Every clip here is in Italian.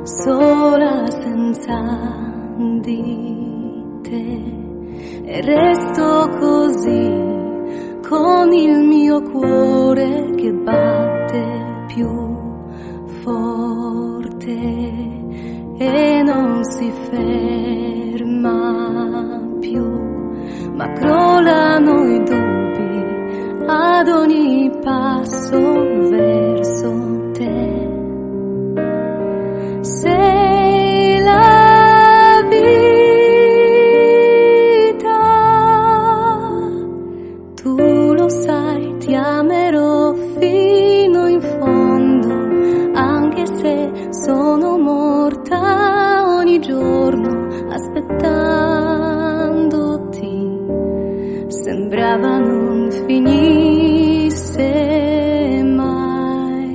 sola senza di te, e resto così con il mio cuore che batte più forte e non si ferma più, ma crollano i dubbi ad ogni passo verso te. Sei la vita, tu lo sai, ti amerò fino in fondo, anche se sono morta ogni giorno aspettandoti. Sembrava non finisse mai.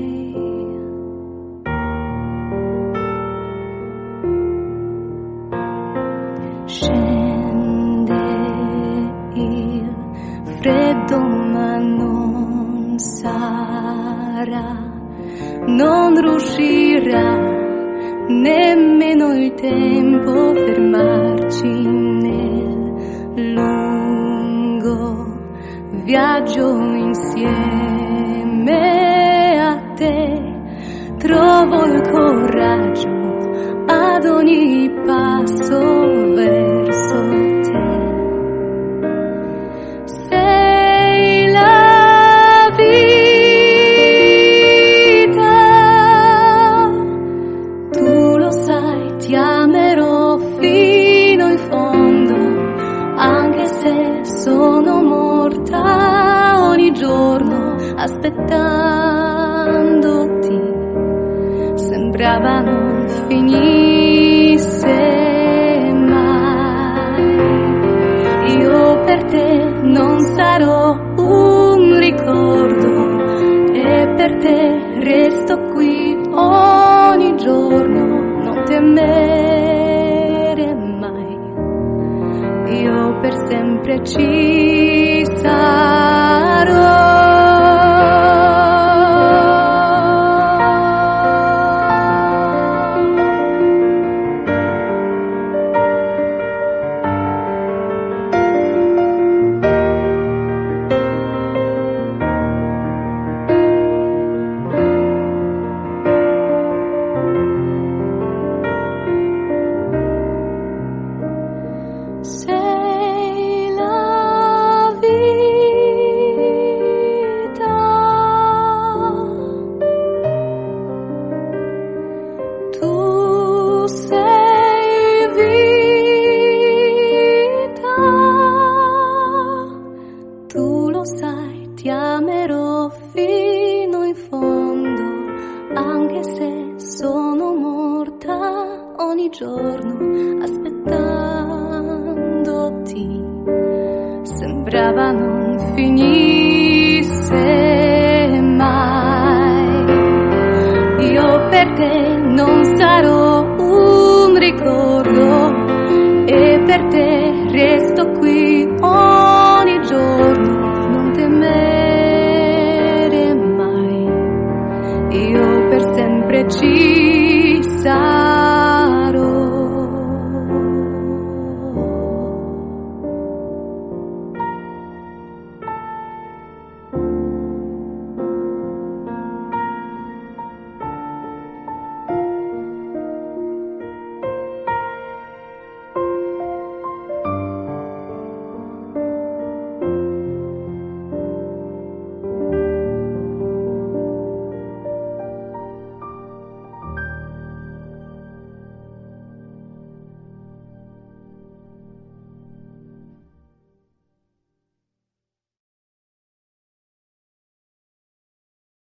Scende il freddo ma non sarà, non riuscirà nemmeno il tempo fermarci nel lungo viaggio insieme a te. Trovo il coraggio ad ogni passo verso te. Sei la vita, tu lo sai, ti amerò fino in fondo, anche se sono morta ogni giorno aspettandoti. Sembrava non finisse mai. Io per te non sarò un ricordo e per te resto qui ogni giorno. Non temere mai, io per sempre ci sarò. Sei la vita, tu sei vita, tu lo sai, ti amerò fino in fondo, anche se sono morta ogni giorno aspettandoti. Sembrava non finisse mai. Io per te non sarò un ricordo e per te resto